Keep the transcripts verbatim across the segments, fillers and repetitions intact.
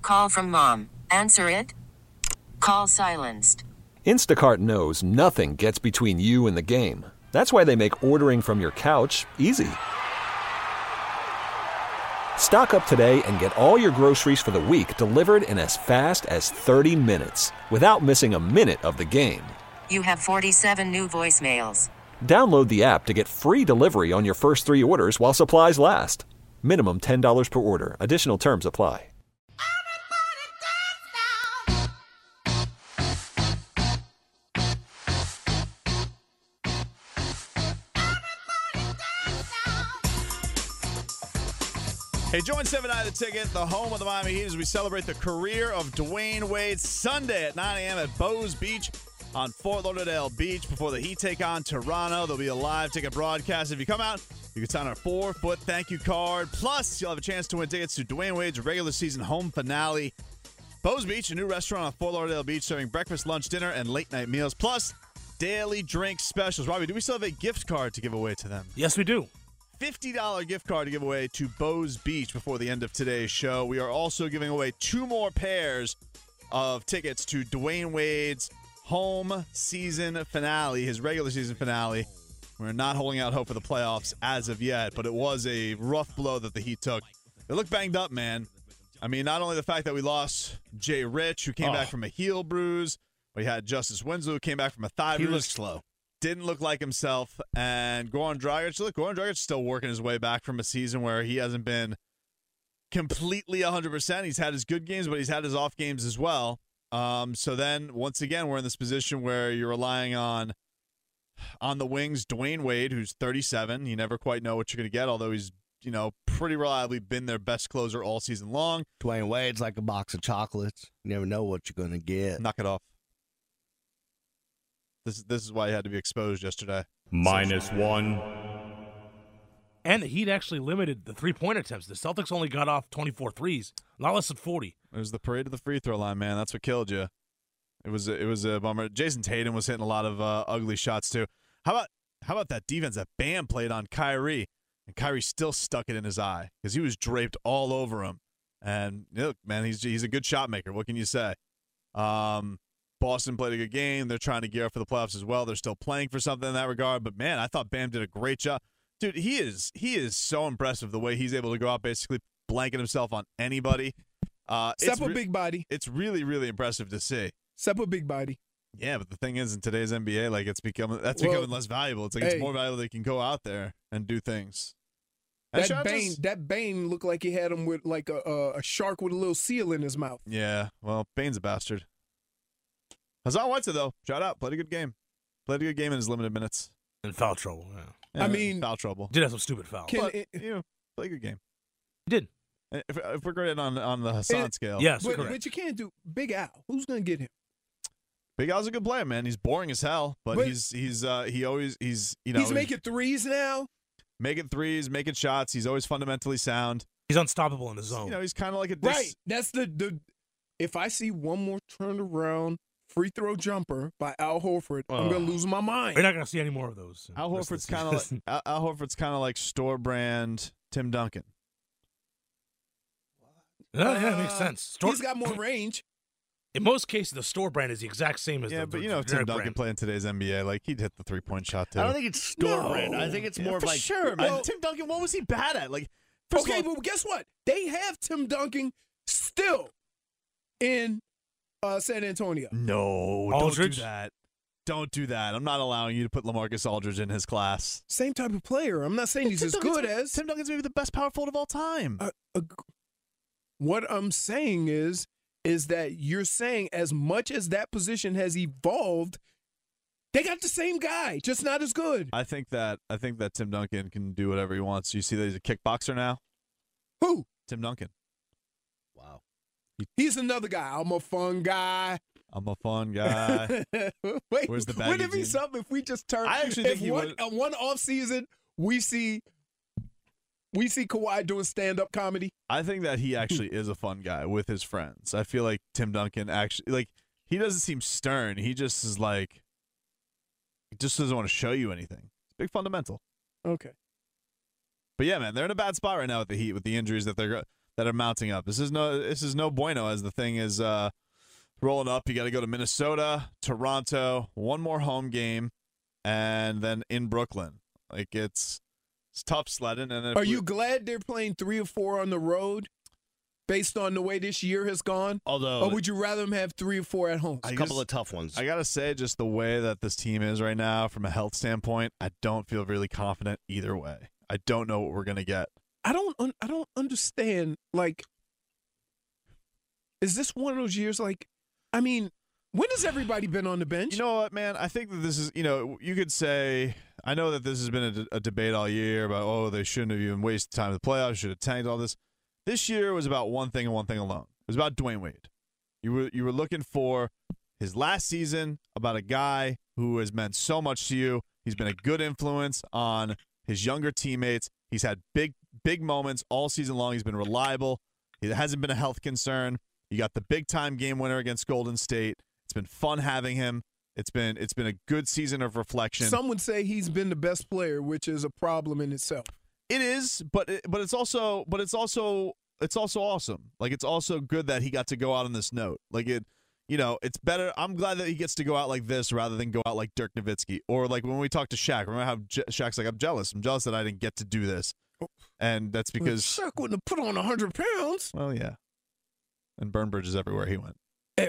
Call from mom. Answer it. Call silenced. Instacart knows nothing gets between you and the game. That's why they make ordering from your couch easy. Stock up today and get all your groceries for the week delivered in as fast as thirty minutes without missing a minute of the game. You have forty-seven new voicemails. Download the app to get free delivery on your first three orders while supplies last. Minimum ten dollars per order. Additional terms apply. Hey, join seven nine The Ticket, the home of the Miami Heat, as we celebrate the career of Dwayne Wade Sunday at nine a.m. at Bows Beach on Fort Lauderdale Beach before the Heat take on Toronto. There'll be a live ticket broadcast. If you come out, you can sign our four-foot thank you card. Plus, you'll have a chance to win tickets to Dwayne Wade's regular season home finale. Bows Beach, a new restaurant on Fort Lauderdale Beach serving breakfast, lunch, dinner, and late-night meals, plus daily drink specials. Robbie, do we still have a gift card to give away to them? Yes, we do. fifty dollars gift card to give away to Bows Beach before the end of today's show. We are also giving away two more pairs of tickets to Dwayne Wade's home season finale, his regular season finale. We're not holding out hope for the playoffs as of yet, but it was a rough blow that the Heat took. They look banged up, man. I mean, not only the fact that we lost Jay Rich, who came oh. back from a heel bruise, we had Justice Winslow, who came back from a thigh he bruise. He looked slow. Didn't look like himself. And Goran Dragic, look, Goran Dragic's still working his way back from a season where he hasn't been completely one hundred percent. He's had his good games, but he's had his off games as well. Um, so then, once again, we're in this position where you're relying on, on the wings, Dwayne Wade, who's thirty-seven. You never quite know what you're going to get, although he's, you know, pretty reliably been their best closer all season long. Dwayne Wade's like a box of chocolates. You never know what you're going to get. Knock it off. This, this is why he had to be exposed yesterday. Minus one. And the Heat actually limited the three-point attempts. The Celtics only got off twenty-four threes, not less than forty. It was the parade of the free throw line, man. That's what killed you. It was a, it was a bummer. Jason Tatum was hitting a lot of uh, ugly shots too. How about how about that defense that Bam played on Kyrie, and Kyrie still stuck it in his eye because he was draped all over him. And look, man, he's he's a good shot maker. What can you say? Um, Boston played a good game. They're trying to gear up for the playoffs as well. They're still playing for something in that regard. But man, I thought Bam did a great job. Dude, he is he is so impressive the way he's able to go out, basically blanket himself on anybody. Uh, Except re- a big body. It's really, really impressive to see. Except a big body. Yeah, but the thing is, in today's N B A, like it's becoming that's well, becoming less valuable. It's like hey, it's more valuable they can go out there and do things. That and Bane, just, that Bane looked like he had him with like a, a a shark with a little seal in his mouth. Yeah, well, Bane's a bastard. Hassan Whiteside, though, shout out, played a good game. Played a good game in his limited minutes. In foul trouble, yeah. yeah I mean, foul trouble. Did have some stupid fouls. Can but, it, you know, played a good game. He did. If, if we're grading on on the Hassan it, scale, yes, but, correct. but you can't do Big Al. Who's gonna get him? Big Al's a good player, man. He's boring as hell, but, but he's he's uh, he always he's you know he's making threes now. Making threes, making shots. He's always fundamentally sound. He's unstoppable in the zone. You know, he's kind of like a dis- Right. That's the the. If I see one more turned around free throw jumper by Al Horford, uh, I'm gonna lose my mind. We're not gonna see any more of those. Al Horford's kind of like Al, Al Horford's kind of like store brand Tim Duncan. Yeah, yeah, it makes sense. Store- He's got more range. In most cases, the store brand is the exact same as yeah, the but the you know, Tim Duncan brand. play in today's N B A, like he'd hit the three point shot too. I don't think it's store No. brand. I think it's yeah, more for of like sure. Well, man. Tim Duncan, what was he bad at? Like, first Okay, of all, but guess what? They have Tim Duncan still in uh, San Antonio. no, Aldridge? don't do that. Don't do that. I'm not allowing you to put LaMarcus Aldridge in his class. Same type of player. I'm not saying he's Tim as Duncan's- good as. Tim Duncan's maybe the best power forward of all time. Uh, uh, what I'm saying is, is that you're saying as much as that position has evolved, they got the same guy, just not as good. I think that I think that Tim Duncan can do whatever he wants. You see that he's a kickboxer now. Who? Tim Duncan. wow. He's another guy. I'm a fun guy. I'm a fun guy. Wait, Where's the baggy wouldn't it be jeans? something if we just turn? I actually if think he one, would- uh, one off season we see we see Kawhi doing stand up comedy. I think that he actually is a fun guy with his friends. I feel like Tim Duncan actually, like, he doesn't seem stern. He just is like, he just doesn't want to show you anything. Big fundamental. Okay. But yeah, man, they're in a bad spot right now with the Heat, with the injuries that they're that are mounting up. This is no this is no bueno as the thing is uh, rolling up. You got to go to Minnesota, Toronto, one more home game, and then in Brooklyn. Like it's it's tough sledding. And if Are we- you glad they're playing three or four on the road based on the way this year has gone? Although, Or would you rather them have three or four at home? a I couple just- of tough ones. I gotta say, just the way that this team is right now, from a health standpoint, I don't feel really confident either way. I don't know what we're gonna get. I don't un- I don't understand. Like, is this one of those years? Like, I mean, when has everybody been on the bench? You know what, man? I think that this is, you know, you could say, I know that this has been a, d- a debate all year about, oh, they shouldn't have even wasted time in the playoffs, should have tanked all this. This year was about one thing and one thing alone. It was about Dwayne Wade. You were you were looking for his last season, about a guy who has meant so much to you. He's been a good influence on his younger teammates. He's had big, big moments all season long. He's been reliable. It hasn't been a health concern. You got the big time game winner against Golden State. It's been fun having him. It's been it's been a good season of reflection. Some would say he's been the best player, which is a problem in itself. It is, but it, but it's also but it's also it's also awesome. Like it's also good that he got to go out on this note. Like it, you know, it's better. I'm glad that he gets to go out like this rather than go out like Dirk Nowitzki or like when we talked to Shaq. Remember how Je- Shaq's like, I'm jealous. I'm jealous that I didn't get to do this, and that's because Shaq wouldn't have put on a hundred pounds. well, yeah, and burn bridges everywhere he went.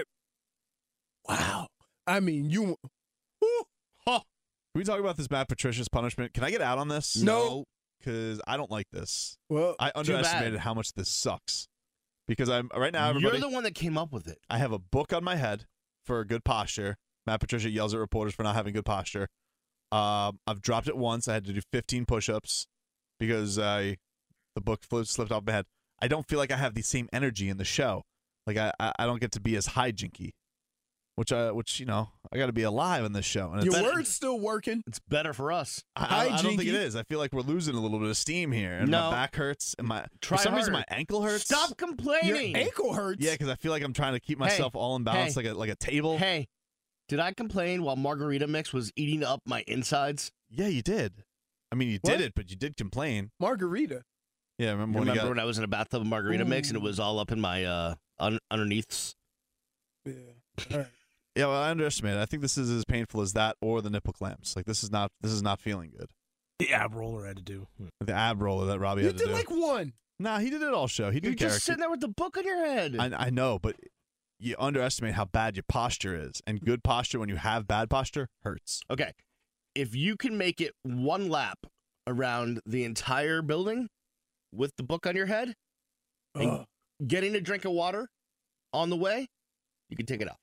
Wow. I mean, you. Whew, huh. Can we talk about this Matt Patricia's punishment? Can I get out on this? No. Because I don't like this. Well, I bad. underestimated how much this sucks. Because I'm right now, everybody. You're the one that came up with it. I have a book on my head for good posture. Matt Patricia yells at reporters for not having good posture. Um, I've dropped it once. I had to do fifteen push-ups because I, the book flipped, slipped off my head. I don't feel like I have the same energy in the show. Like I, I, I don't get to be as hijinky, which I, which you know, I got to be alive in this show. And your it's, word's still working. It's better for us. I, I, I don't think Hijinky. it is. I feel like we're losing a little bit of steam here, and my No. back hurts, and my Try for some reason harder. my ankle hurts. Stop Your complaining. ankle hurts. Yeah, because I feel like I'm trying to keep myself all in balance, hey, like a like a table. Hey, did I complain while Margarita Mix was eating up my insides? Yeah, you did. I mean, you What? did it, but you did complain. Margarita. Yeah, remember when Remember you when got, I was in a bathtub of Margarita Mix and it Ooh. was all up in my uh un- underneaths? Yeah. All right. Yeah, well, I underestimated. I think this is as painful as that or the nipple clamps. Like this is not this is not feeling good. The ab roller I had to do. The ab roller that Robbie You had to did do. like one. Nah, he did it all show. He You're did just character. sitting there with the book on your head. I, I know, but you underestimate how bad your posture is, and good posture when you have bad posture hurts. Okay. If you can make it one lap around the entire building with the book on your head and Ugh. getting a drink of water on the way, you can take it off.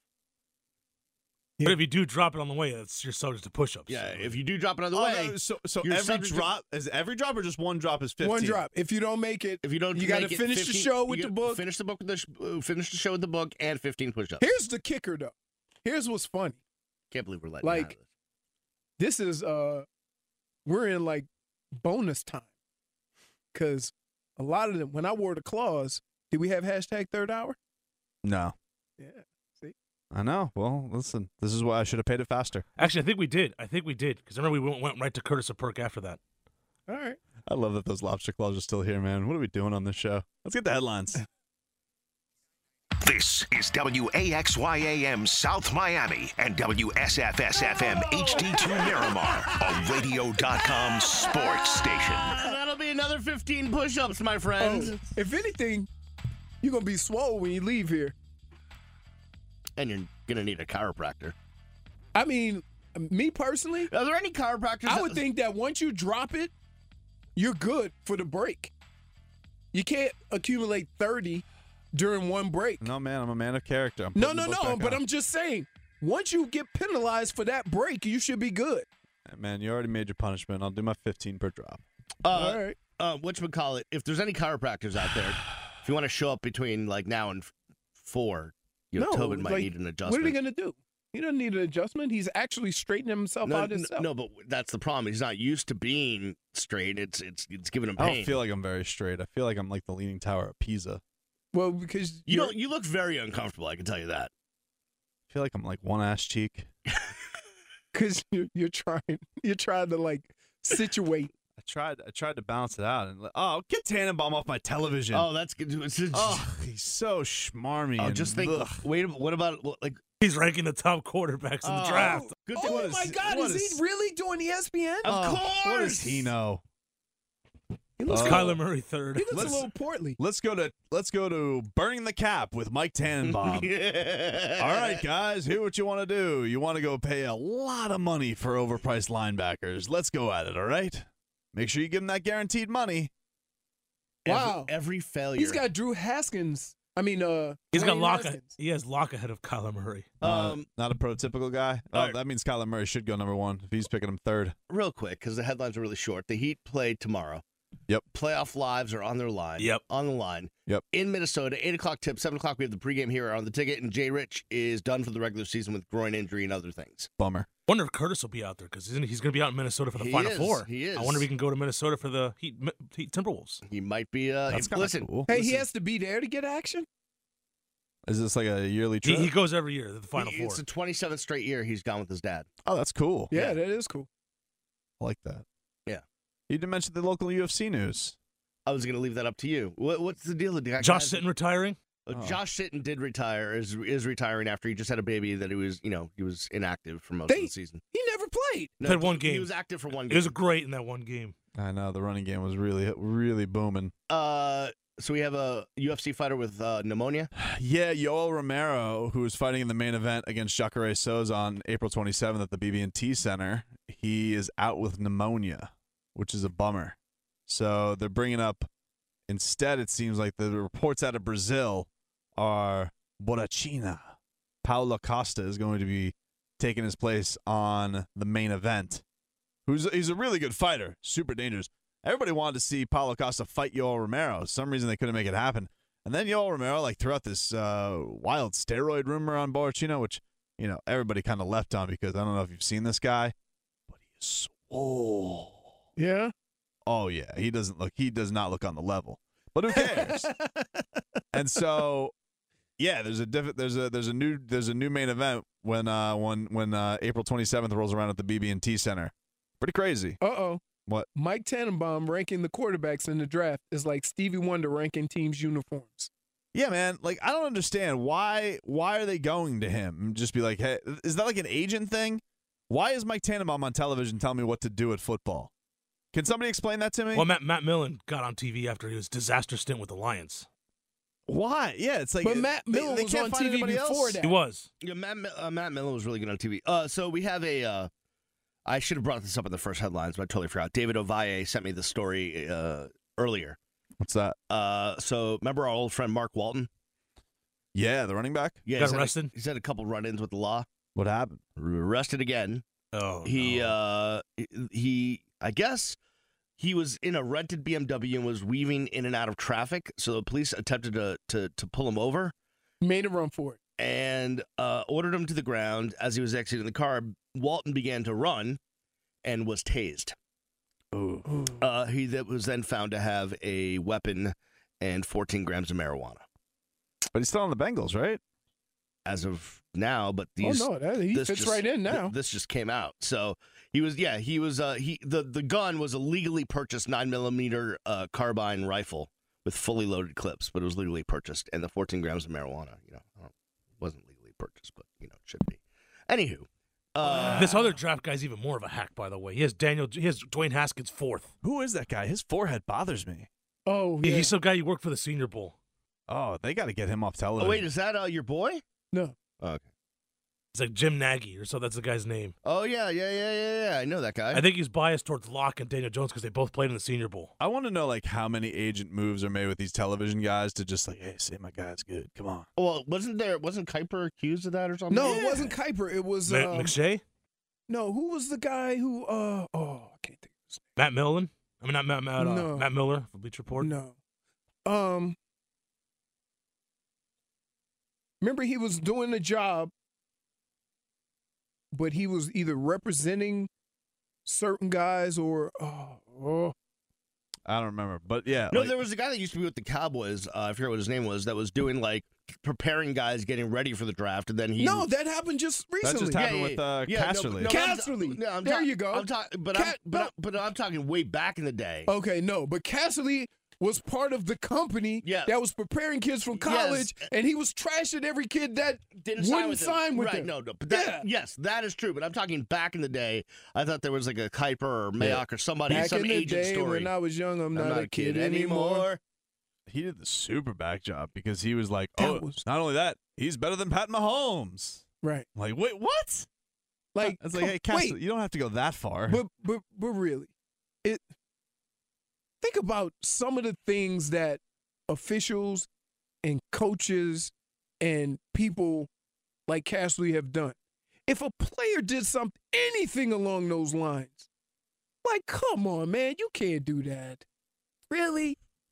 But if you do drop it on the way, that's you're subject to push-ups. Yeah, so. if you do drop it on the Oh, way, no, so so you're every subject to- drop is every drop or just one drop is fifteen. One drop. If you don't make it, if you don't, you got to make it finish the fifteen show you with the gotta book. Finish the book with the sh- uh, finish the show with the book and fifteen push-ups. Here's the kicker, though. Here's what's funny. Can't believe we're letting you Like- have this. This is uh, we're in like bonus time, because a lot of them. When I wore the claws, did we have hashtag third hour? No, Yeah. I know. Well, listen, this is why I should have paid it faster. Actually, I think we did. I think we did because remember we went, went right to Curtis of Perk after that. All right. I love that those lobster claws are still here, man. What are we doing on this show? Let's get the headlines. This is W A X Y A M South Miami and W S F S F M H D two Miramar, a radio dot com sports station. That'll be another fifteen push-ups, my friends. Oh, if anything, you're gonna be swole when you leave here. And you're gonna need a chiropractor. I mean, me personally, Are there any chiropractors? I that- would think that once you drop it, you're good for the break. You can't accumulate thirty during one break. No, man, I'm a man of character. I'm No, putting no, the book no. back But on. I'm just saying, once you get penalized for that break, you should be good. Man, you already made your punishment. I'll do my fifteen per drop. Uh, All right. uh, whatchamacallit, if there's any chiropractors out there, if you want to show up between like now and f- four, you know, No, Tobin might like, need an What adjustment. are they gonna do? He doesn't need an adjustment. He's actually straightening himself no, out n- himself. no, but that's the problem. He's not used to being straight. It's it's it's giving him I pain. don't feel like I'm very straight. I feel like I'm like the Leaning Tower of Pisa. Well, because you you're- don't. You look very uncomfortable. I can tell you that. I feel like I'm like one ass cheek. because you're, you're trying you're trying to like situate I tried. I tried to balance it out, and oh, get Tannenbaum off my television. Oh, that's good. It's just- Oh, he's so schmarmy. oh, and just think. ugh. Wait, what about like? He's ranking the top quarterbacks in the Oh, draft. Good thing. Oh What my is- God, what is, is- he really doing E S P N? Of Oh, course. What does he know? He looks, Uh, Kyler Murray third. he looks a let's- little portly. Let's go to let's go to burning the cap with Mike Tannenbaum. Yeah. All right, guys, here's what you want to do. You want to go pay a lot of money for overpriced linebackers. Let's go at it, all right? Make sure you give them that guaranteed money. Every- Wow. Every, failure. He's got Drew Haskins. I mean, uh, He's got Dwayne lock. Haskins. He has lock ahead of Kyler Murray. Uh, Um, not a prototypical guy. Oh, all right. that means Kyler Murray should go number one if he's picking him third. real quick because the headlines are really short. The Heat play tomorrow. Yep. Playoff lives are on their line. Yep. On the line. Yep. In Minnesota, eight o'clock tip, seven o'clock we have the pregame here on the ticket, and Jay Rich is done for the regular season with groin injury and other things. Bummer. Wonder if Curtis will be out there because he's going to be out in Minnesota for the He Final is. Four. He is. I wonder if he can go to Minnesota for the Heat, Heat Timberwolves. He might be. Uh, That's if- kinda listen. cool. Hey, he listen. has to be there to get action. Is this like a yearly He, trip? he goes every year to the Final He- Four. It's the twenty-seventh straight year he's gone with his dad. oh, that's cool. Yeah, Yeah. that is cool. I like that. Yeah. You didn't mention the local U F C news. I was going to leave that up to you. What, what's the deal? The guy- Josh guys- Sitton retiring. Uh, Oh. Josh Sitton did retire. Is is retiring after he just had a baby that he was, you know, he was inactive for most They- of the season. He never played. No, Played one he- He game. was active for one It game. was great in that one game. I know the running game was really, really booming. Uh, so we have a U F C fighter with uh, pneumonia. Yeah, Yoel Romero, who was fighting in the main event against Jacare Souza on April twenty-seventh at the B B and T Center, he is out with pneumonia, which is a bummer. So they're bringing up, instead, it seems like the reports out of Brazil are Borrachina. Paulo Costa is going to be taking his place on the main event. Who's He's a really good fighter, super dangerous. Everybody wanted to see Paulo Costa fight Yoel Romero. For some reason, they couldn't make it happen. And then Yoel Romero, like, threw out this uh, wild steroid rumor on Borrachina, which, you know, everybody kind of left on because I don't know if you've seen this guy, but he is swole. Yeah. Oh, yeah. He doesn't look, he does not look on the level. But who cares? And so, yeah, there's a diff- there's a there's a new there's a new main event when uh when when uh, April twenty-seventh rolls around at the B B and T Center. Pretty crazy. Uh oh. What? Mike Tannenbaum ranking the quarterbacks in the draft is like Stevie Wonder ranking teams' uniforms. Yeah, man. Like, I don't understand why. Why are they going to him? And just be like, hey, is that like an agent thing? Why is Mike Tannenbaum on television telling me what to do at football? Can somebody explain that to me? Well, Matt, Matt Millen got on T V after his disaster stint with the Lions. Why? Yeah, it's like. But Matt they- Millen they was can't on find T V anybody before else? that. He was. Yeah, Matt Mi- uh, Matt Millen was really good on T V. Uh, so we have a. Uh, I should have brought this up in the first headlines, but I totally forgot. David Ovalle sent me the story uh, earlier. What's that? Uh, so remember our old friend Mark Walton? Yeah, the running back. Yeah, Got he's had a- arrested? he's had a couple run-ins with the law. What happened? Arrested again. Oh, he no. uh he I guess he was in a rented B M W and was weaving in and out of traffic, so the police attempted to to, to pull him over Made a run for it. and uh, ordered him to the ground. As he was exiting the car, Walton began to run and was tased. Ooh. Uh, he that was then found to have a weapon and fourteen grams of marijuana But he's still on the Bengals, right? as of now. But these oh no, that, he this fits just- right in th- now. this just came out. So he was, yeah, he was, uh, he, the, the gun was a legally purchased nine millimeter uh, carbine rifle with fully loaded clips, but it was legally purchased. And the fourteen grams of marijuana, you know, I don't- wasn't legally purchased, but, you know, it should be. Anywho. Uh, This other draft guy's even more of a hack, by the way. He has Daniel. He has Dwayne Haskins fourth. Who is that guy? His forehead bothers me. oh He- yeah. He's some guy you work for the Senior Bowl. Oh, they got to get him off television. oh, wait, is that uh, your boy? no. Oh, okay. It's like Jim Nagy, or so that's the guy's name. Oh, yeah, yeah, yeah, yeah, yeah. I know that guy. I think he's biased towards Locke and Daniel Jones because they both played in the Senior Bowl. I want to know like how many agent moves are made with these television guys to just like, hey, say my guy's good. Come on. well, wasn't there, wasn't Kuiper accused of that or something? No, Yeah. it wasn't Kuiper. It was Ma- um, McShay, no. Who was the guy who? Uh oh, I can't think of his Matt Millen. I mean, not Matt. Matt, uh, No. Matt Miller from Bleach Report. name. No. Um. Remember, he was doing the job, but he was either representing certain guys or oh, oh. I don't remember, but yeah. No, like- there was a guy that used to be with the Cowboys. Uh, I forget what his name was. That was doing like preparing guys, getting ready for the draft, and then he No, that happened just That recently. just happened with uh, Yeah, no, Casterly. no, I'm- Casterly. no, I'm There ta- you go. I'm talking, but, Ca- I'm, but, no. I'm, but I'm talking way back in the day. Okay, no, but Cassidy was part of the company Yeah. that was preparing kids from college, and he was trashing every kid that Didn't sign wouldn't with him. sign with right, him. No, no, but that, Yeah. yes, that is true. But I'm talking back in the day. I thought there was like a Kuiper or Mayock or somebody, Back some in the agent day story. when I was young, I'm, I'm not, a kid, anymore. He did the super back job because he was like, That oh, was- not only that, he's better than Pat Mahomes. Right. I'm like, wait, what? Like, It's like, come- hey, Casterly, wait, you don't have to go that far. but but but really, it. Think about some of the things that officials and coaches and people like Cassidy have done. If a player did something, anything along those lines, like, come on, man, you can't do that. Really?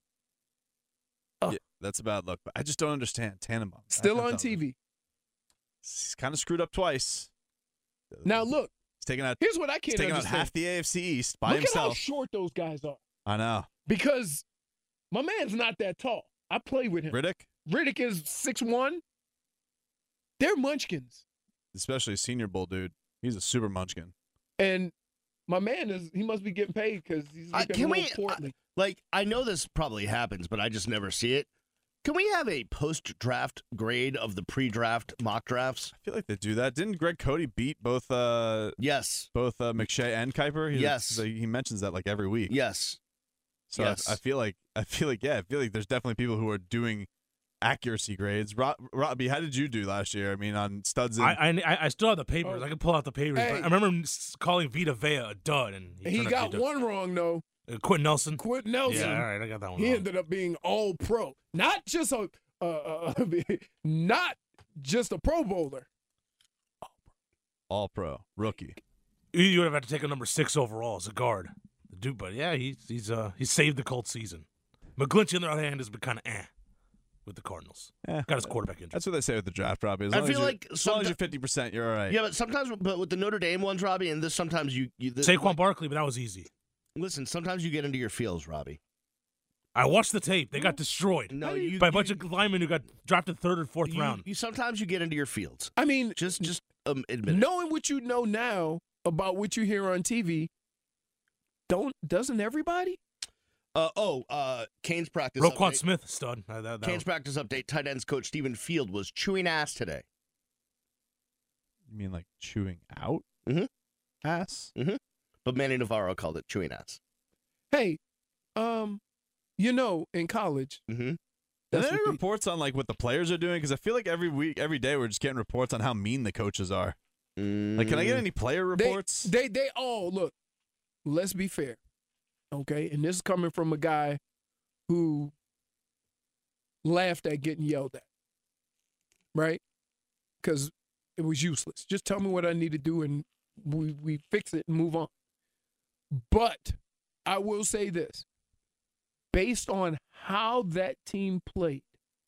Oh. Yeah, that's a bad look. But I just don't understand Tannenbaum. Still I- I on don't- T V. He's kind of screwed up twice. Now look, He's taking out, here's what I he's can't taking out understand. half the A F C East by Look at how himself. short those guys are. I know. Because my man's not that tall. I play with him. Riddick, Riddick is six one. They're munchkins. especially a Senior Bowl dude, he's a super munchkin. And my man is he must be getting paid because he's I- looking can a we- little portly. Like, I know this probably happens, but I just never see it. Can we have a post-draft grade of the pre-draft mock drafts? I feel like they do that. Didn't Greg Cody beat both uh, Yes. both uh, McShay and Kuiper? He, Yes. so he mentions that like every week. Yes. So I- Yes. I, feel like I feel like yeah, I feel like there's definitely people who are doing accuracy grades. Rob, Robbie, how did you do last year? I mean, on studs. And, I, I I still have the papers. Oh. I can pull out the papers. Hey. I remember him s- calling Vita Vea a dud, and He turned out got to be a one wrong though. dud. Uh, Quentin Nelson. Quentin Nelson. Yeah, all right, I got that one. He wrong. ended up being all pro, not just a uh, uh, not just a Pro Bowler. all pro rookie. You- You would have had to take a number six overall as a guard, the dude. But yeah, he's he's uh he saved the Colts season. McGlinchey, on the other hand, has been kind of eh with the Cardinals. Yeah, Got his quarterback injured. That's what they say with the draft, Robbie. As I long feel as you're- like as long as someti- you're fifty percent, you're all right. Yeah, but sometimes, but with the Notre Dame ones, Robbie, and this sometimes you, you this, Saquon Barkley, but that was easy. listen, sometimes you get into your feels, Robbie. I watched the tape. They got destroyed No, you by a you- bunch of linemen who got drafted third or fourth you, round. you sometimes you get into your fields. I mean, Just, just um, admit it. knowing what you know now about what you hear on T V, don't doesn't everybody? Uh, oh, uh, Canes practice. Roquan update. Smith, stud. Uh, that, that Canes was- practice update. Tight ends coach Stephen Field was chewing ass today. You mean like chewing out Mhm. ass? But Manny Navarro called it chewing ass. Hey, um, you know, in college, Mm-hmm. Are that's there any what they- reports on like what the players are doing? Because I feel like every week, every day, we're just getting reports on how mean the coaches are. Like, can I get any player they, reports? they they all look. Let's be fair, okay? And this is coming from a guy who laughed at getting yelled at, right? Because it was useless. Just tell me what I need to do, and we we fix it and move on. But I will say this: based on how that team played,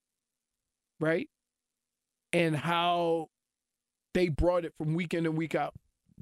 right, and how they brought it from week in and week out,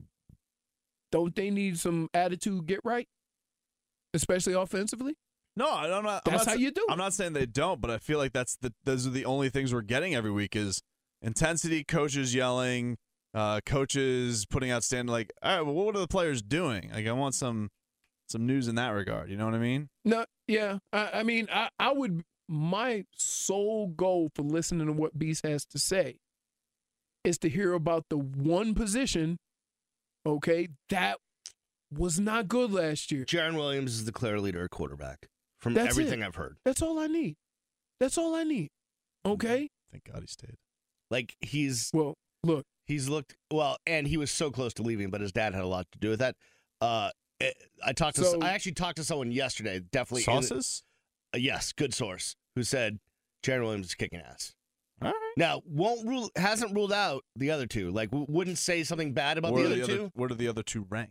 don't they need some attitude get right, especially offensively? No, I'm not. I'm That's not how sa- you do it. I'm not saying they don't, but I feel like that's the those are the only things we're getting every week is intensity, coaches yelling, uh, coaches putting out stand like, all right, well, what are the players doing? Like, I want some some news in that regard. You know what I mean? No, yeah. I, I mean, I, I would. My sole goal for listening to what Beast has to say is to hear about the one position, okay, that was not good last year. Jaron Williams is the clear leader at quarterback from That's everything it. I've heard. That's all I need. That's all I need. Okay. Thank God he stayed. Like he's Well, look. he's looked well, and he was so close to leaving, but his dad had a lot to do with that. Uh, eh, I talked to So- I actually talked to someone yesterday, definitely in- Sauces? uh, yes, good source, who said Jaron Williams is kicking ass. All right. Now, won't rule hasn't ruled out the other two. Like, w- wouldn't say something bad about Where the are other the two. other, where do the other two rank?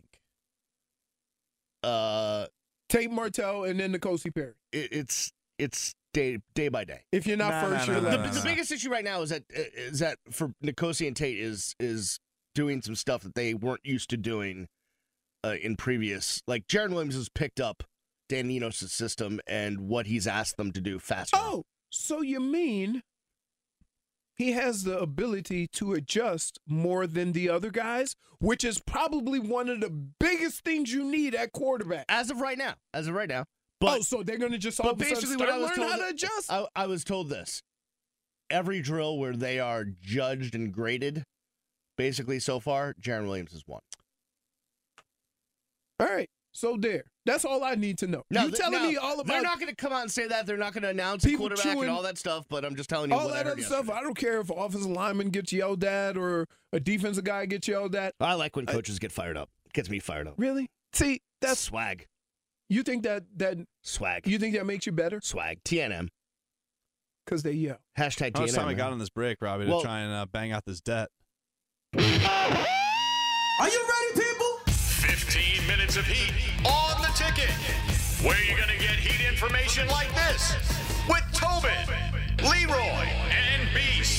Uh, Tate Martell and then N'Kosi Perry. it, it's it's day day by day. If you're not Nah, first, nah, you're nah, The, nah, last. nah, the nah. biggest issue right now is that is that for N'Kosi and Tate is is doing some stuff that they weren't used to doing uh, in previous. Like Jaron Williams has picked up Dan Enos' system and what he's asked them to do faster. Oh, so you mean he has the ability to adjust more than the other guys, which is probably one of the biggest things you need at quarterback. As of right now. As of right now. But, oh, so they're going to just all but of a sudden basically start what I was learn told, how to adjust? I, I was told this. Every drill where they are judged and graded, basically so far, Jaron Williams has won. All right. So there. That's all I need to know. Now, you telling now, me all about They're not going to come out and say that. They're not going to announce the people quarterback chewing- and all that stuff, but I'm just telling you all what I that heard other stuff. yesterday. I don't care if offensive lineman gets yelled at or a defensive guy gets yelled at. I like when coaches get fired up. Gets me fired up. Really? See, that's swag. You think that that Swag. you think that makes you better? Swag. T N M. Because they yell. Hashtag T N M. How much time I man. got on this break, Robbie, to Well- try and uh, bang out this debt? Are you ready, people? fifteen minutes of heat on the ticket. Where you're going to get heat information like this with Tobin, Leroy, and Beast.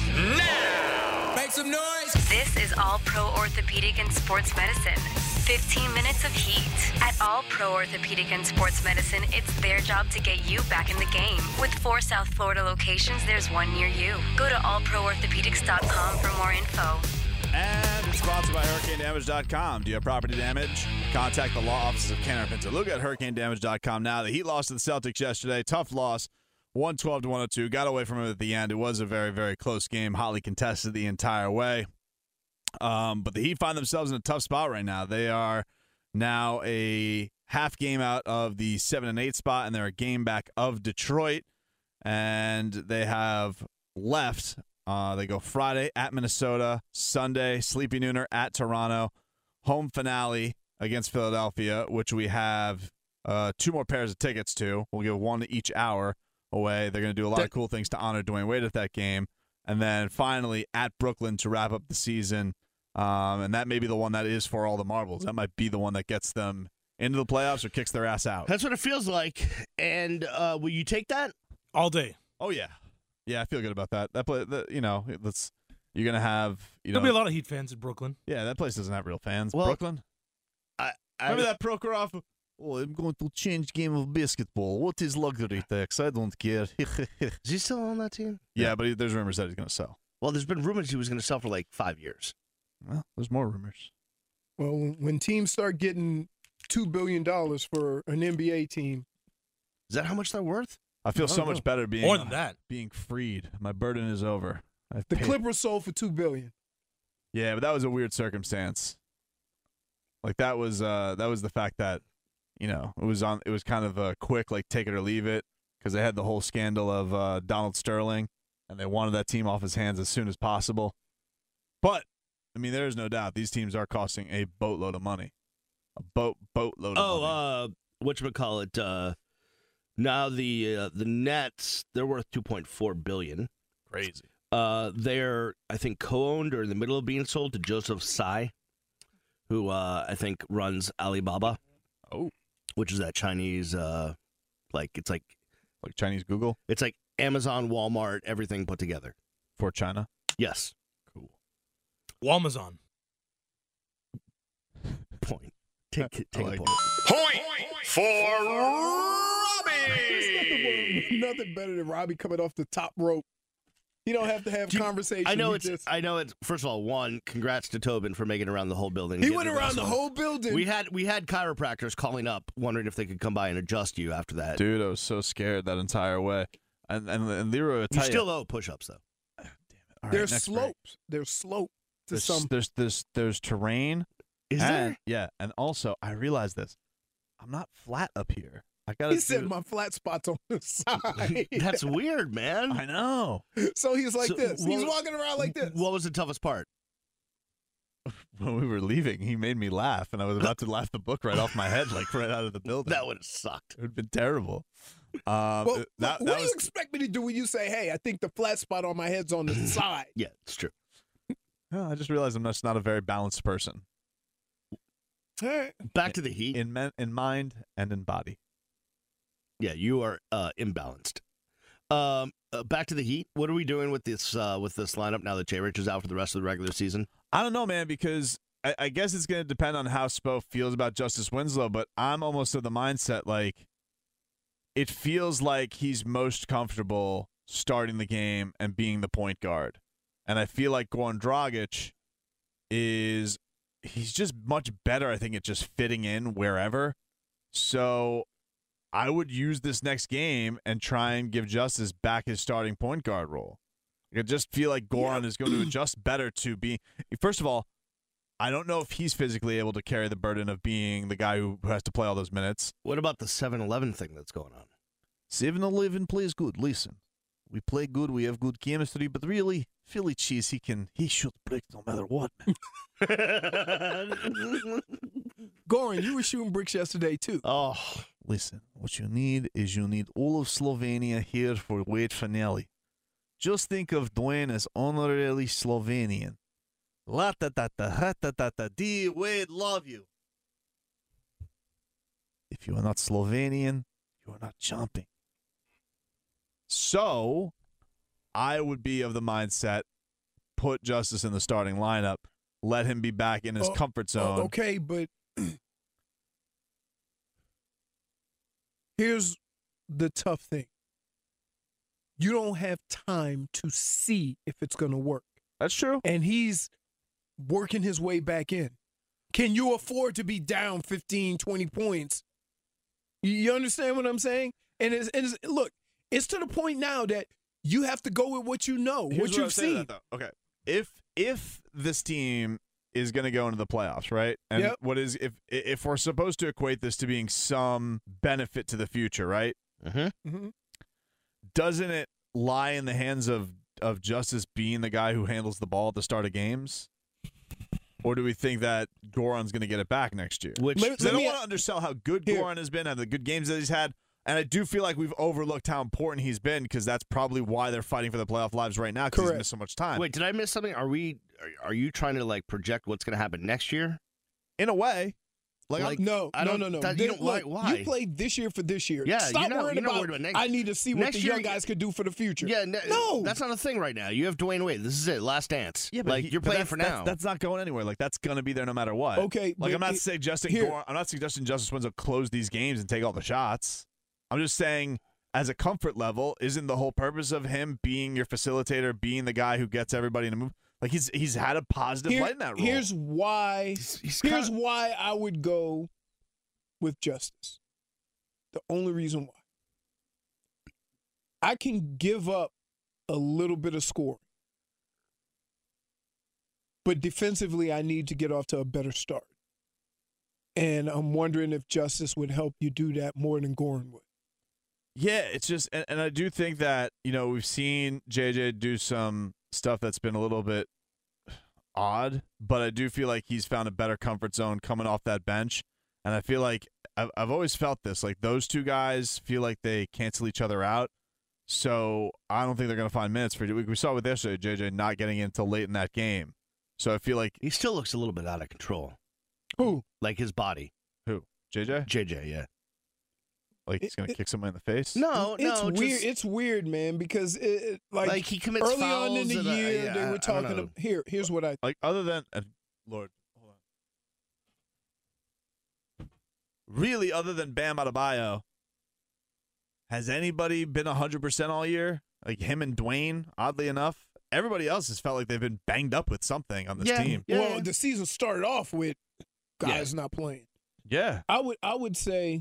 Now. Make some noise. This is All Pro Orthopedic and Sports Medicine. fifteen minutes of heat. At All Pro Orthopedic and Sports Medicine, it's their job to get you back in the game. With four South Florida locations, there's one near you. Go to all pro orthopedics dot com for more info. And it's sponsored by Hurricane Damage dot com. Do you have property damage? Contact the law offices of Kenner Pinto. Look at Hurricane Damage dot com now. The Heat lost to the Celtics yesterday. Tough loss, one twelve to one oh two. Got away from it at the end. It was a very, very close game. Hotly contested the entire way. Um, but the Heat find themselves in a tough spot right now. They are now a half game out of the seven and eight spot, and they're a game back of Detroit. And they have left. Uh, they go Friday at Minnesota, Sunday, Sleepy Nooner at Toronto, home finale against Philadelphia, which we have uh, two more pairs of tickets to. We'll give one each hour away. They're going to do a lot of cool things to honor Dwayne Wade at that game. And then finally at Brooklyn to wrap up the season. Um, and that may be the one that is for all the marbles. That might be the one that gets them into the playoffs or kicks their ass out. That's what it feels like. And uh, will you take that? All day. Oh, yeah. Yeah, I feel good about that. That play, the, you know, let's you're gonna have you know. There'll be a lot of Heat fans in Brooklyn. Yeah, that place doesn't have real fans. Well, Brooklyn. I, I Remember that Prokhorov? Oh, I'm going to change game of basketball. What is luxury tax? I don't care. Is he still on that team? Yeah, but he, there's rumors that he's going to sell. Well, there's been rumors he was going to sell for like five years. Well, there's more rumors. Well, when teams start getting two billion dollars for an N B A team, is that how much they're worth? I feel I so don't much know. better being More than that. being freed. My burden is over. I've the paid- Clippers sold for two billion. Yeah, but that was a weird circumstance. Like that was uh, that was the fact that you know it was on. It was kind of a quick like take it or leave it because they had the whole scandal of uh, Donald Sterling and they wanted that team off his hands as soon as possible. But I mean, there is no doubt these teams are costing a boatload of money, a boat boatload. Of Oh, money. uh, whatchamacallit, uh now the uh, the Nets, they're worth two point four billion dollars. Crazy. Uh, they're, I think, co-owned or in the middle of being sold to Joseph Tsai, who uh, I think runs Alibaba. Oh. Which is that Chinese, uh, like, it's like Like Chinese Google it's like Amazon, Walmart, everything put together. for China. Yes. Cool. Walmazon. Point. Take, take like a point. Point for There's Robbie. nothing better than Robbie coming off the top rope. You don't have to have Do you- conversation. I know He it's. just- I know it's. First of all, one, congrats to Tobin for making it around the whole building. he Getting went it around the wrestled. whole building. We had we had chiropractors calling up, wondering if they could come by and adjust you after that. Dude, I was so scared that entire way. And and, and Leroy would you tell still owe push-ups though. All right, There's next break. slopes. There's slope to There's, some. there's there's there's terrain. Is and, there? Yeah, and also I realized this. I'm not flat up here. I gotta. He said do- my flat spot's on the side. That's weird, man. I know. So he's like So, this. He's what- walking around like this. What was the toughest part? When we were leaving, he made me laugh, and I was about to laugh the book right off my head, like right out of the building. That would have sucked. It would have been terrible. Um, Well, it- that, what that do was you expect me to do when you say, "Hey, I think the flat spot on my head's on the side"? Yeah, it's true. Well, I just realized I'm just not a very balanced person All right. Back to the Heat. in men, in mind and in body. Yeah, you are uh, imbalanced. Um, uh, back to the Heat. What are we doing with this uh, with this lineup now that Jay Rich is out for the rest of the regular season? I don't know, man, because I, I guess it's going to depend on how Spo feels about Justice Winslow, but I'm almost of the mindset like it feels like he's most comfortable starting the game and being the point guard. And I feel like Goran Dragic is he's just much better, I think, at just fitting in wherever. So I would use this next game and try and give Justice back his starting point guard role. I just feel like Goran yeah. is going to adjust better to be. First of all, I don't know if he's physically able to carry the burden of being the guy who has to play all those minutes. What about the seven eleven thing that's going on? seven eleven plays good. Listen, we play good. We have good chemistry, but really, Philly Cheese, he can he should break no matter what. Goran, you were shooting bricks yesterday too. Oh, listen, what you need is you need all of Slovenia here for Wade finale. Just think of Dwayne as honorary Slovenian. La ta ta ta ha ta ta ta. D Wade, love you. If you are not Slovenian, you are not jumping. So, I would be of the mindset, put Justice in the starting lineup, let him be back in his oh, comfort zone. Oh, okay, but here's the tough thing. You don't have time to see if it's going to work. That's true. And he's working his way back in. Can you afford to be down fifteen, twenty points? You understand what I'm saying? And it's, and it's, look, it's to the point now that you have to go with what you know, Here's what, what you've I'm saying seen. that, okay. If if this team is going to go into the playoffs, right? And Yep. what is if if we're supposed to equate this to being some benefit to the future, right? mm-hmm. Mm-hmm. Doesn't it lie in the hands of of Justice being the guy who handles the ball at the start of games? Or do we think that Goran's going to get it back next year? Which Let- Because I let don't me- want to undersell how good Here. Goran has been and the good games that he's had. And I do feel like we've overlooked how important he's been because that's probably why they're fighting for the playoff lives right now because he's Correct. missed so much time. Wait, did I miss something? Are we? Are, are you trying to like project what's going to happen next year? In a way. Like, Like, No, I no, don't- no, no. that- you Look, don't- why- why? You played this year for this year. Yeah, Stop you're not- worrying you're not about, worried about next- I need to see what next the year young you- guys could do for the future. Yeah, no, No. that's not a thing right now. You have Dwayne Wade. This is it. Last dance. Yeah, but like he- you're but playing that's- for that's- now. That's not going anywhere. Like that's going to be there no matter what. Okay, Like but I'm not it- suggesting here- Goran, I'm not suggesting Justice Winslow close these games and take all the shots. I'm just saying, as a comfort level, isn't the whole purpose of him being your facilitator, being the guy who gets everybody to move? Like he's he's had a positive Here- light in that role. Here's why. He's- he's here's kinda- why I would go with Justice. The only reason why. I can give up a little bit of scoring, but defensively, I need to get off to a better start. And I'm wondering if Justice would help you do that more than Goran would. Yeah, it's just, and, and I do think that, you know, we've seen J J do some stuff that's been a little bit odd, but I do feel like he's found a better comfort zone coming off that bench. And I feel like I've, I've always felt this, like those two guys feel like they cancel each other out. So I don't think they're going to find minutes for you. We, we saw with yesterday, J J not getting in until late in that game. So I feel like. He still looks a little bit out of control. Who? Like his body. Who? J J? J J, yeah. Like he's going to It- kick someone in the face? No, it's no. weird. just- It's weird, man, because it, it- like, Like, he commits early on in fouls the and, uh, year, yeah, they I- I were don't talking. know. Of, here, here's what I. Like other than uh, Lord, hold on. Really, other than Bam Adebayo, has anybody been a hundred percent all year? Like him and Dwayne. Oddly enough, everybody else has felt like they've been banged up with something on this Yeah. team. Yeah. Well, the season started off with guys not playing. Yeah, I would I would say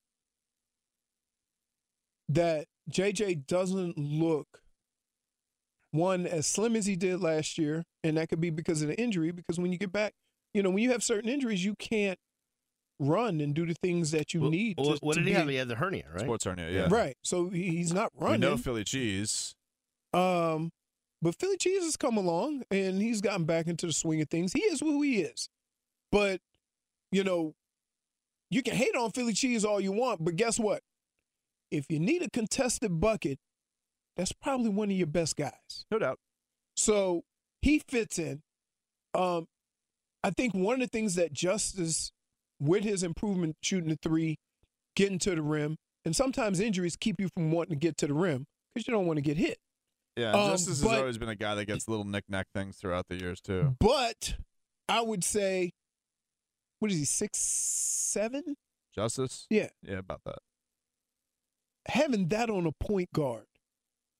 that J J doesn't look one as slim as he did last year, and that could be because of the injury. Because when you get back, you know, when you have certain injuries, you can't run and do the things that you Well, need. well, to, what to did he be- have? He had the hernia, right? sports hernia. Yeah, Right. So he, he's not We running. know Philly cheese. Um, but Philly Cheese has come along and he's gotten back into the swing of things. He is who he is. But, you know, you can hate on Philly Cheese all you want, but guess what? If you need a contested bucket, that's probably one of your best guys. No doubt. So he fits in. Um, I think one of the things that Justice, with his improvement shooting the three, getting to the rim, and sometimes injuries keep you from wanting to get to the rim because you don't want to get hit. Yeah, Um, Justice but- has always been a guy that gets little knick-knack things throughout the years too. But I would say, what is he, six, seven? Justice. Yeah. Yeah, about that. Having that on a point guard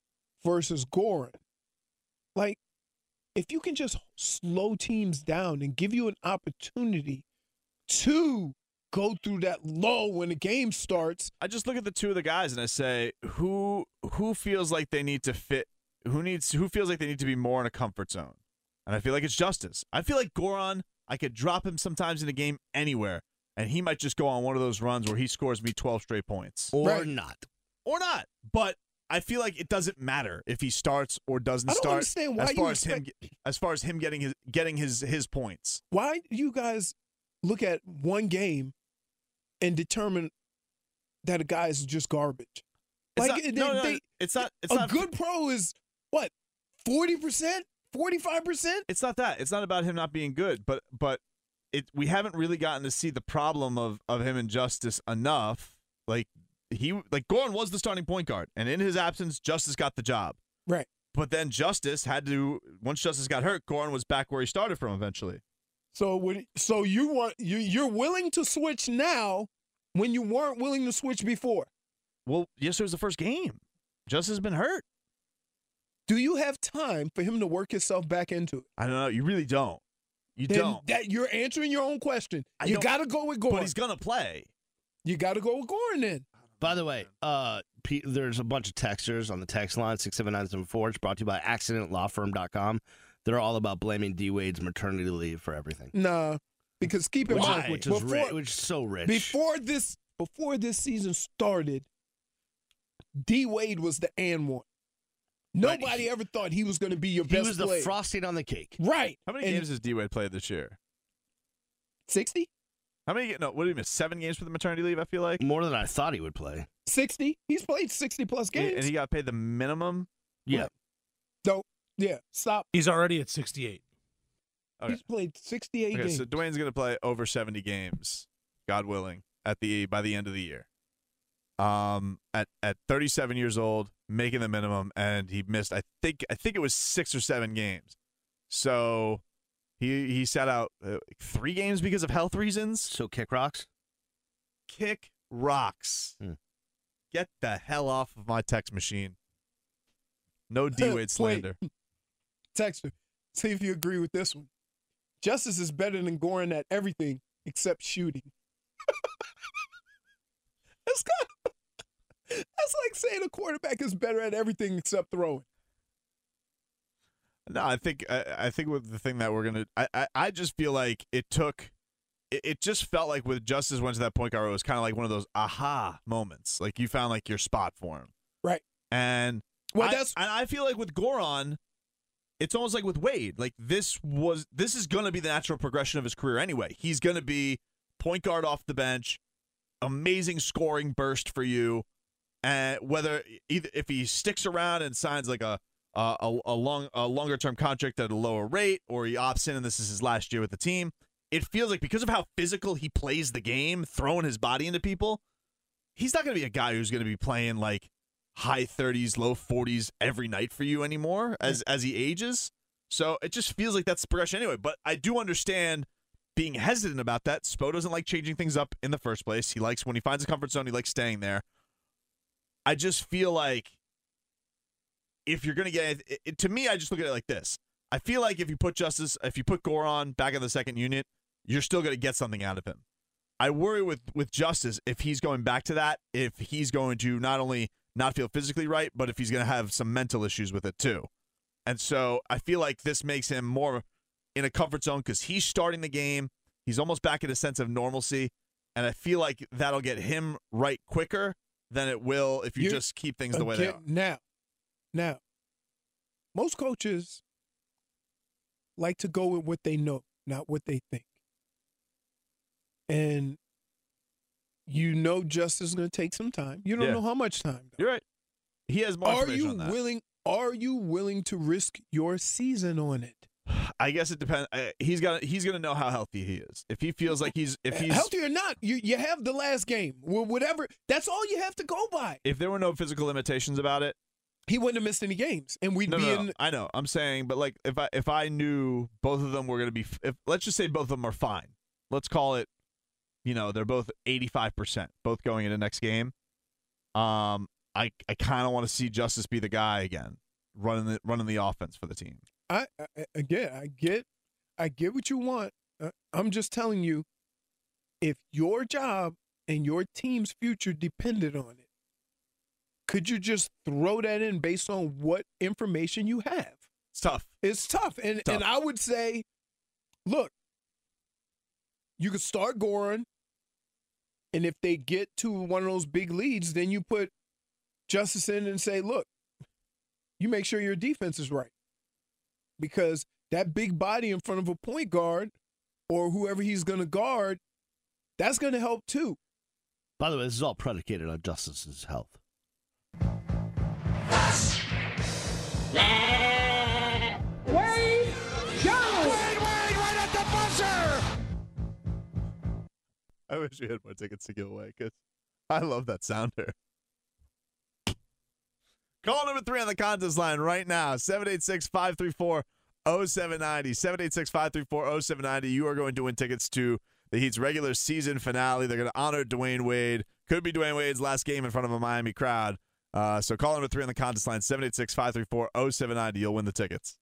versus Goran. Like, if you can just slow teams down and give you an opportunity to go through that lull when the game starts. I just look at the two of the guys and I say, who who feels like they need to fit? Who needs? Who feels like they need to be more in a comfort zone? And I feel like it's Justice. I feel like Goran, I could drop him sometimes in a game anywhere, and he might just go on one of those runs where he scores me twelve straight points. Or Right. not. Or not. But I feel like it doesn't matter if he starts or doesn't I don't start. understand why as you far as him, expect- as far as him getting his getting his his points. Why do you guys look at one game and determine that a guy is just garbage? It's Like not, they, no, no, they, it's not. It's a not good pro is what, forty percent, forty-five percent? It's not that. It's not about him not being good, but but it we haven't really gotten to see the problem of of him and Justice enough. Like he like Goran was the starting point guard, and in his absence, Justice got the job. Right. But then Justice had to once Justice got hurt, Goran was back where he started from eventually. So when, so you want you you're willing to switch now when you weren't willing to switch before. Well, yesterday was the first game. Justice has been hurt. Do you have time for him to work himself back into it? I don't know. You really don't. You Then don't. That you're answering your own question. I you don't- got to go with Goran. But he's gonna play. You got to go with Goran then. By the way, uh, Pete, there's a bunch of texters on the text line, six seven nine seven four. It's brought to you by accident law firm dot com. They're all about blaming D. Wade's maternity leave for everything. Nah, because keep in Which, mind, which is before, rich, which is so rich. before this before this season started, D. Wade was the and one. Right. Nobody ever thought he was going to be your he best was the player. frosting on the cake. Right. How many And games has D Wade played this year? sixty? How many? No, what did he miss? Seven games for the maternity leave. I feel like. More than I thought he would play. sixty? He's played sixty plus games. And he got paid the minimum. Yeah. So, yeah, stop. He's already at sixty-eight. Okay. He's played sixty-eight Okay, games. so Dwayne's gonna play over seventy games, God willing, at the by the end of the year. Um, at at thirty-seven years old, making the minimum, and he missed. I think I think it was six or seven games. So he he sat out uh, three games because of health reasons. So kick rocks? Kick rocks. Hmm. Get the hell off of my text machine. No D Wade slander. Texter, see if you agree with this one. Justice is better than Goran at everything except shooting. That's kind of, that's like saying a quarterback is better at everything except throwing. No, I think I, I think with the thing that we're gonna, I, I, I just feel like it took, it, it just felt like with Justice went to that point guard, it was kind of like one of those aha moments, like you found like your spot for him, Right. and Well, I, that's and I feel like with Goran, it's almost like with Wade, like this was this is gonna be the natural progression of his career anyway. He's gonna be point guard off the bench, amazing scoring burst for you, and whether either if he sticks around and signs like a a, a long a longer term contract at a lower rate, or he opts in and this is his last year with the team, it feels like because of how physical he plays the game, throwing his body into people, he's not going to be a guy who's going to be playing like high thirties, low forties every night for you anymore as as he ages. So it just feels like that's the progression anyway. But I do understand being hesitant about that. Spo doesn't like changing things up in the first place. He likes when he finds a comfort zone, he likes staying there. I just feel like if you're going to get it, it, to me, I just look at it like this. I feel like if you put Justice, if you put Goran back in the second unit, you're still going to get something out of him. I worry with, with Justice if he's going back to that, if he's going to not only not feel physically right, but if he's going to have some mental issues with it too. And so I feel like this makes him more in a comfort zone because he's starting the game. He's almost back in a sense of normalcy. And I feel like that'll get him right quicker than it will if you You're- just keep things the way they Again, are. Now, now, most coaches like to go with what they know, not what they think. And you know Justice is going to take some time. You don't Yeah. know how much time. though. You're right. He has more Are information you on that. willing? Are you willing to risk your season on it? I guess it depends. Uh, he's got. He's going to know how healthy he is. If he feels like he's, if he's Healthy or not, you you have the last game. Well, whatever. That's all you have to go by. if there were no physical limitations about it, He wouldn't have missed any games, and we'd no, be no, in. no, I know. I'm saying, but like, if I if I knew both of them were going to be, if let's just say both of them are fine. Let's call it, you know, they're both eighty-five percent, both going into next game. Um, I I kind of want to see Justice be the guy again. running the running the offense for the team. I, I again, I get, I get what you want. Uh, I'm just telling you, if your job and your team's future depended on it, could you just throw that in based on what information you have? It's tough. It's tough, and tough. and I would say, look, you could start Goran, and if they get to one of those big leads, then you put Justice in and say, look, you make sure your defense is right. Because that big body in front of a point guard or whoever he's going to guard, that's going to help too. By the way, this is all predicated on Justice's health. Wade Jones! Wade, Wade, right at the buzzer! I wish we had more tickets to give away because I love that sounder. Call number three on the contest line right now, seven eight six, five three four, oh seven nine oh, seven eight six, five three four, oh seven nine oh. You are going to win tickets to the Heat's regular season finale. They're going to honor Dwayne Wade. Could be Dwayne Wade's last game in front of a Miami crowd. Uh, so call number three on the contest line, seven eight six, five three four, oh seven nine oh. You'll win the tickets.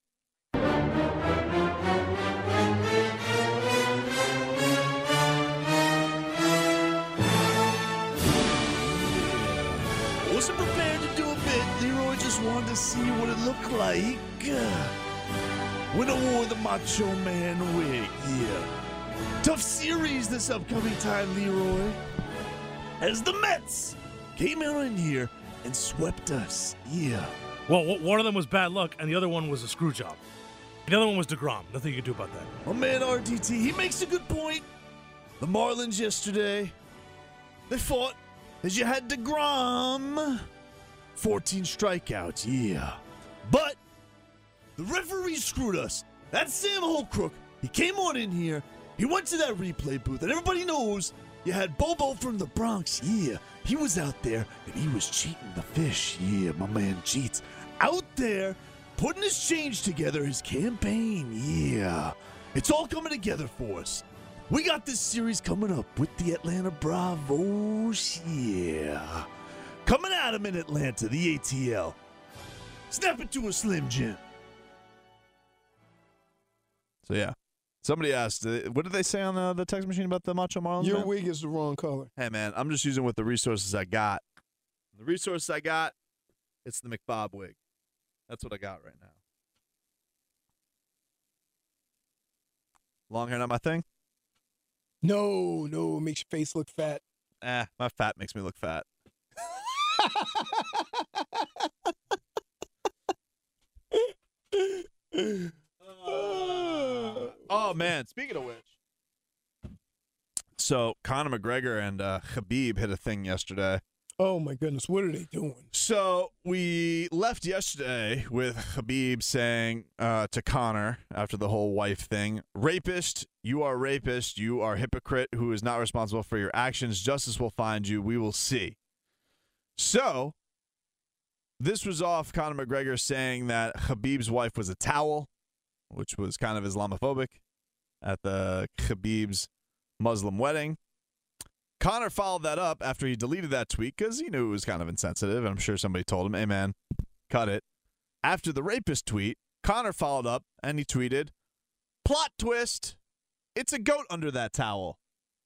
Wasn't prepared to do a bit. Leroy just wanted to see what it looked like. When I wore the Macho Man wig, yeah. Tough series this upcoming time, Leroy. As the Mets came out in here and swept us, yeah. Well, w- one of them was bad luck, and the other one was a screw job. The other one was DeGrom. Nothing you can do about that. My man R D T, he makes a good point. The Marlins yesterday, they fought as you had DeGrom. fourteen strikeouts, yeah. But the referee screwed us. That's Sam Holcrook. He came on in here. He went to that replay booth, and everybody knows you had Bobo from the Bronx, yeah. He was out there, and he was cheating the fish, yeah. My man cheats. Out there, putting his change together, his campaign, yeah. It's all coming together for us. We got this series coming up with the Atlanta Bravos, yeah. Coming at him in Atlanta, the A T L. Snap it to a Slim Jim. So, yeah. Somebody asked, uh, what did they say on the, the text machine about the Macho Marlins? Your man? wig is the wrong color. Hey, man, I'm just using what the resources I got. The resources I got, it's the McBob wig. That's what I got right now. Long hair not my thing? No, no, it makes your face look fat. Eh, my fat makes me look fat. Oh, man, speaking of which. So, Conor McGregor and uh, Khabib hit a thing yesterday. Oh, my goodness. What are they doing? So, we left yesterday with Khabib saying uh, to Conor, after the whole wife thing, rapist, you are rapist, you are hypocrite who is not responsible for your actions. Justice will find you. We will see. So, this was off Conor McGregor saying that Khabib's wife was a towel, which was kind of Islamophobic at the Khabib's Muslim wedding. Conor followed that up after he deleted that tweet because he knew it was kind of insensitive. I'm sure somebody told him, hey, man, cut it. After the rapist tweet, Conor followed up and he tweeted, plot twist, it's a goat under that towel.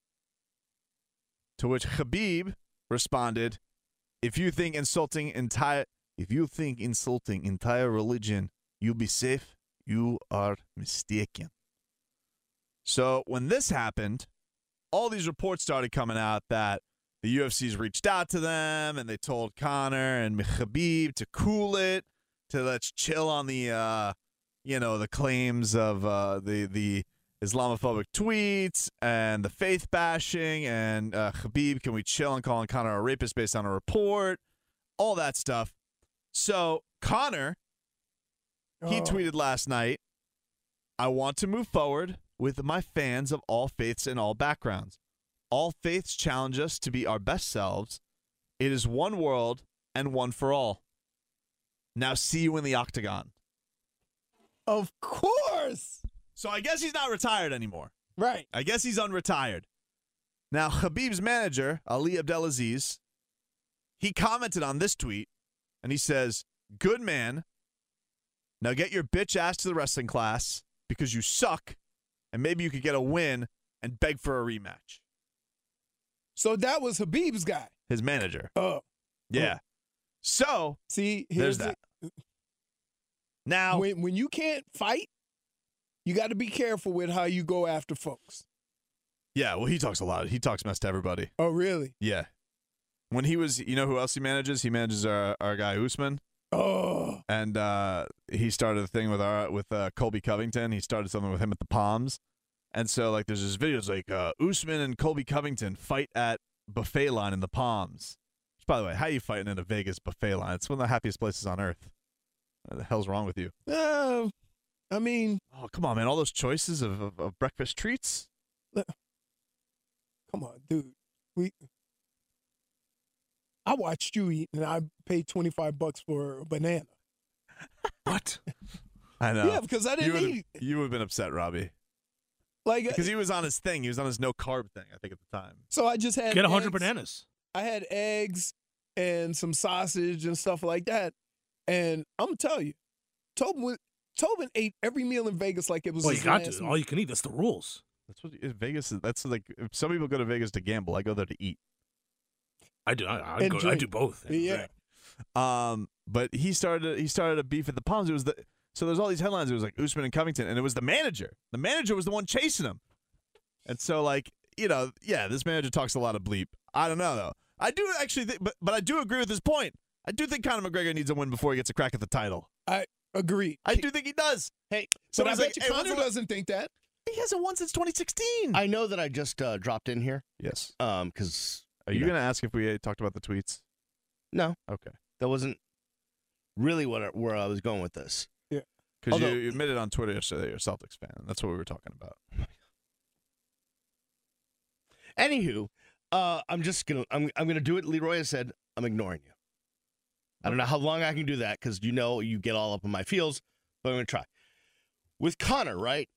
To which Khabib responded, if you think insulting entire if you think insulting entire religion, you'll be safe, you are mistaken. So when this happened, all these reports started coming out that the U F C's reached out to them and they told Conor and Khabib to cool it, to let's chill on the, uh, you know, the claims of uh, the the Islamophobic tweets and the faith bashing, and uh, Khabib, can we chill on calling Conor a rapist based on a report, all that stuff. So Conor, he Oh. tweeted last night, I want to move forward with my fans of all faiths and all backgrounds. All faiths challenge us to be our best selves. It is one world and one for all. Now see you in the octagon. Of course. So I guess he's not retired anymore. Right. I guess he's unretired. Now, Khabib's manager, Ali Abdelaziz, he commented on this tweet, and he says, good man, Now get your bitch ass to the wrestling class because you suck, and maybe you could get a win and beg for a rematch. So that was Habib's guy. His manager. Oh. Yeah. So, see, there's here's that. the, now, when when you can't fight, you got to be careful with how you go after folks. yeah, well, he talks a lot. He talks mess to everybody. Oh, really? Yeah. When he was, you know who else he manages? He manages our, our guy Usman. Oh. And uh, he started a thing with our with uh, Colby Covington. He started something with him at the Palms. And so, like, there's this video. It's like uh, Usman and Colby Covington fight at buffet line in the Palms. Which, by the way, how are you fighting in a Vegas buffet line? It's one of the happiest places on earth. What the hell's wrong with you? Uh, I mean, Oh, come on, man. All those choices of, of, of breakfast treats? come on, dude. We. I watched you eat, and I paid twenty-five bucks for a banana. What? I know. Yeah, because I you didn't would've- eat it. You would have been upset, Robbie. Like, Because he was on his thing. He was on his no carb thing, I think, at the time. so I just had Get a hundred eggs. bananas. I had eggs and some sausage and stuff like that. And I'm gonna tell you, Tobin, was- Tobin ate every meal in Vegas like it was Well, his you got last to. meal. All you can eat. That's the rules. That's what Vegas is. That's like, if some people go to Vegas to gamble. I go there to eat. I do. I, I, And go, I drink. do both. Yeah. Um, but he started he started a beef at the Palms. It was the so there's all these headlines. It was like Usman and Covington, and it was the manager. The manager was the one chasing him. And so, like, you know, yeah, this manager talks a lot of bleep. I don't know though. I do actually, think, but but I do agree with his point. I do think Conor McGregor needs a win before he gets a crack at the title. I agree. I do think he does. Hey, So but I he's bet like, you hey, Conor when's the la- doesn't think that. He hasn't won since twenty sixteen. I know that I just uh, dropped in here yes. um because Are you, gonna ask if we uh, talked about the tweets? no, Okay. that wasn't really what I, where I was going with this. Because you, Although- you admitted on Twitter yesterday you're a Celtics fan. That's what we were talking about. Anywho, uh, I'm just gonna I'm I'm gonna do it. Leroy has said I'm ignoring you. I don't know how long I can do that because you know you get all up in my feels, but I'm gonna try. With Connor, right?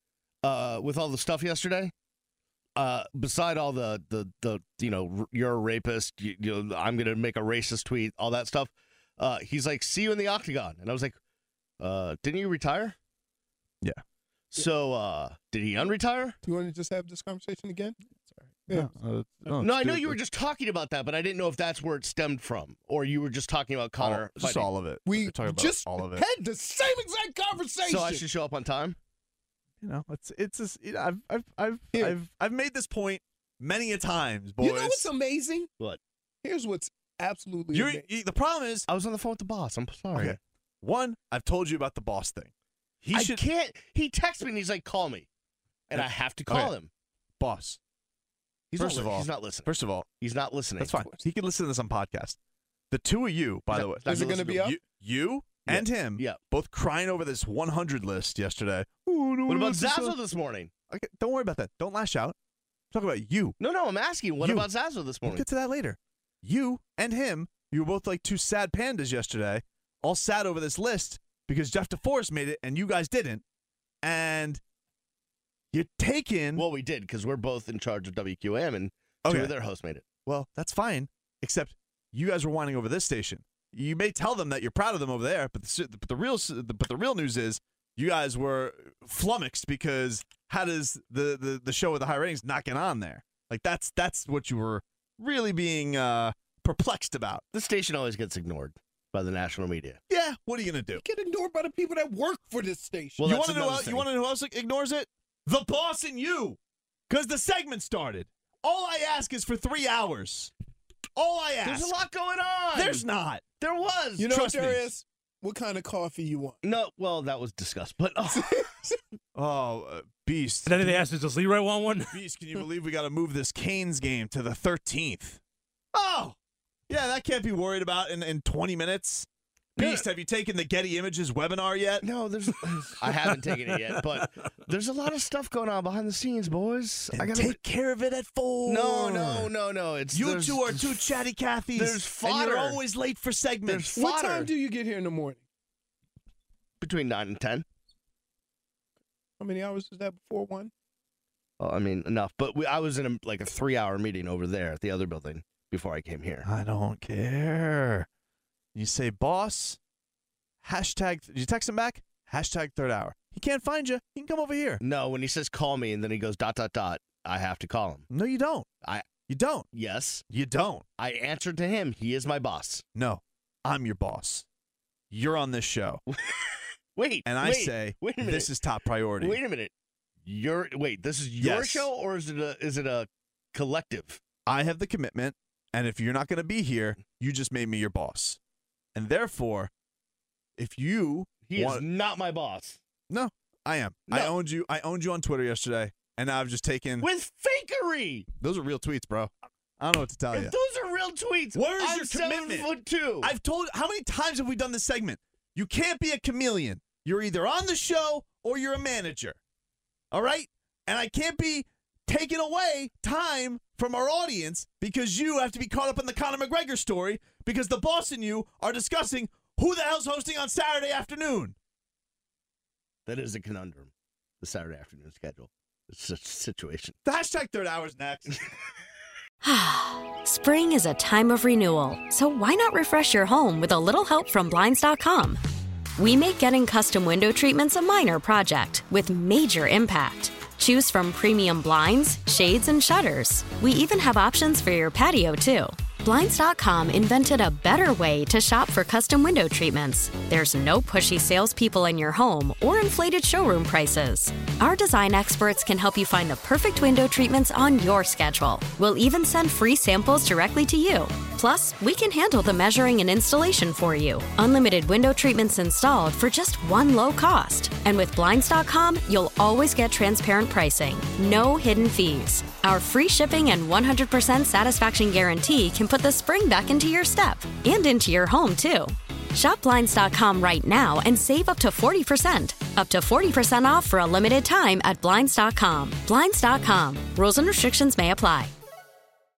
Uh, with all the stuff yesterday, uh, beside all the the the you know r- you're a rapist, you, you know I'm gonna make a racist tweet, all that stuff. Uh, he's like, see you in the octagon, and I was like, uh, didn't you retire? Yeah. So, uh, did he unretire? Do you want to just have this conversation again? Yeah. Yeah. Uh, No, I know you were just talking about that, but I didn't know if that's where it stemmed from, or you were just talking about Connor. all, just fighting. all of it. We We're talking about just all of it. had the same exact conversation. So I should show up on time. You know, it's it's just, you know, I've I've I've, Here. I've I've made this point many a times, boys. You know what's amazing? What? Here's what's absolutely You're, amazing. you, the problem is, I was on the phone with the boss. I'm sorry. okay. One, I've told you about the boss thing. He I should can't. He texts me and he's like, "Call me," and Yeah. I have to call Okay. him. boss. He's First not, of li- all, he's not listening. First of all, He's not listening. that's fine. He can listen to this on podcast. The two of you, by Is the that- way, is that Is it gonna going to listen be to up? you, you Yeah. and him, Yeah. both crying over this one hundred list yesterday. Ooh, no, What about this is so- Zazo this morning? Okay, don't worry about that. Don't lash out. Talk about you. No, no, I'm asking. What You. about Zazo this We'll morning? get to that later. You and him, you were both like two sad pandas yesterday, all sad over this list because Jeff DeForest made it and you guys didn't. And you're taking. Well, we did because we're both in charge of W Q M, and Okay. two of their hosts made it. Well, that's fine, except you guys were whining over this station. You may tell them that you're proud of them over there, but the, but the real but the real news is you guys were flummoxed because how does the, the, the show with the high ratings not get on there? Like that's that's what you were really being uh, perplexed about. The station always gets ignored by the national media. Yeah, what are you gonna do? Get ignored by the people that work for this station. Well, you that's want to know? another How, you thing. want to know who else ignores it? The boss and you, because the segment started. All I ask is for three hours. All I ask. There's a lot going on. There's not. There was. You know Trust what me. there is? What kind of coffee you want? No, well, that was discussed, but Oh, uh, Beast. And then they asked, does Leroy want one? Beast, can you believe we got to move this Canes game to the thirteenth? Oh, yeah, that can't be worried about in, in twenty minutes. Beast, have you taken the Getty Images webinar yet? no, there's. I haven't taken it yet, but there's a lot of stuff going on behind the scenes, boys. Then I gotta take care of it at four. No, no, no, no. It's You there's- two are two chatty Cathys. there's And fodder. you're always late for segments. There's What fodder. time do you get here in the morning? Between nine and ten. How many hours is that before one? Well, I mean, enough. But we, I was in a, like a three-hour meeting over there at the other building before I came here. I don't care. You say, boss, hashtag, did you text him back? Hashtag third hour. He can't find you. He can come over here. No, when he says call me and then he goes dot, dot, dot, I have to call him. No, you don't. I You don't. Yes. You don't. I answered to him. He is my boss. No, I'm your boss. You're on this show. Wait. And I wait, say, wait a minute. this is top priority. Wait a minute. You're wait, this is your Yes. show or is it a is it a collective? I have the commitment, and if you're not going to be here, you just made me your boss. And therefore, if you He want, is not my boss. No, I am. No. I owned you. I owned you on Twitter yesterday, and now I've just taken. With fakery. Those are real tweets, bro. I don't know what to tell If you. those are real tweets. Where's I'm your seven commitment? foot two. I've told. How many times have we done this segment? You can't be a chameleon. You're either on the show or you're a manager. All right, and I can't be taking away time from our audience because you have to be caught up in the Conor McGregor story because the boss and you are discussing who the hell's hosting on Saturday afternoon. That is a conundrum. The Saturday afternoon schedule. It's such a situation. The hashtag third hour is next. Spring is a time of renewal, so why not refresh your home with a little help from Blinds dot com? We make getting custom window treatments a minor project with major impact. Choose from premium blinds, shades, and shutters. We even have options for your patio, too. Blinds dot com invented a better way to shop for custom window treatments. There's no pushy salespeople in your home or inflated showroom prices. Our design experts can help you find the perfect window treatments on your schedule. We'll even send free samples directly to you. Plus, we can handle the measuring and installation for you. Unlimited window treatments installed for just one low cost. And with Blinds dot com, you'll always get transparent pricing. No hidden fees. Our free shipping and one hundred percent satisfaction guarantee can put the spring back into your step and into your home, too. Shop Blinds dot com right now and save up to forty percent. Up to forty percent off for a limited time at Blinds dot com. Blinds dot com. Rules and restrictions may apply.